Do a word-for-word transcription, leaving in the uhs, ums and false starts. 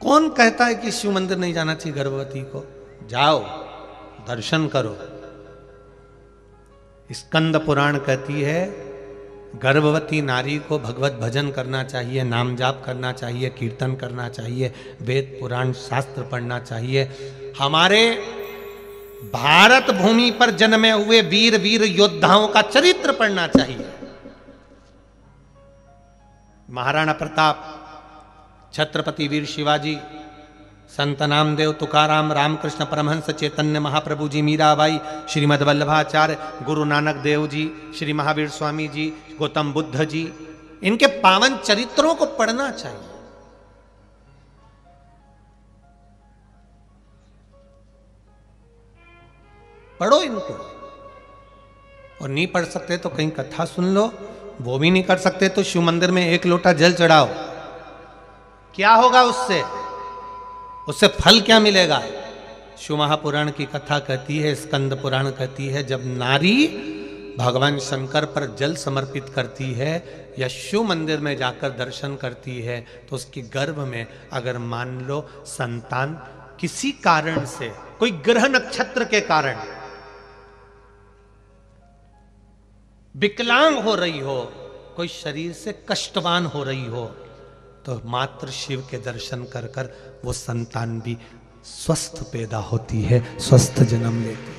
कौन कहता है कि शिव मंदिर नहीं जाना चाहिए गर्भवती को? जाओ, दर्शन करो। स्कंद पुराण कहती है गर्भवती नारी को भगवत भजन करना चाहिए, नाम जाप करना चाहिए, कीर्तन करना चाहिए, वेद पुराण शास्त्र पढ़ना चाहिए। हमारे भारत भूमि पर जन्मे हुए वीर वीर योद्धाओं का चरित्र पढ़ना चाहिए। महाराणा प्रताप, छत्रपति वीर शिवाजी, संत नामदेव, तुकाराम, रामकृष्ण परमहंस, चैतन्य महाप्रभु जी, मीराबाई, श्रीमद वल्लभाचार्य, गुरु नानक देव जी, श्री महावीर स्वामी जी, गौतम बुद्ध जी, इनके पावन चरित्रों को पढ़ना चाहिए। पढ़ो इनको। और नहीं पढ़ सकते तो कहीं कथा सुन लो, वो भी नहीं कर सकते तो शिव मंदिर में एक लोटा जल चढ़ाओ। क्या होगा उससे? उससे फल क्या मिलेगा? शिव महापुराण की कथा कहती है, स्कंद पुराण कहती है, जब नारी भगवान शंकर पर जल समर्पित करती है या शिव मंदिर में जाकर दर्शन करती है तो उसके गर्भ में अगर मान लो संतान किसी कारण से, कोई ग्रह नक्षत्र के कारण विकलांग हो रही हो, कोई शरीर से कष्टवान हो रही हो, तो मात्र शिव के दर्शन कर कर वो संतान भी स्वस्थ पैदा होती है, स्वस्थ जन्म लेती है।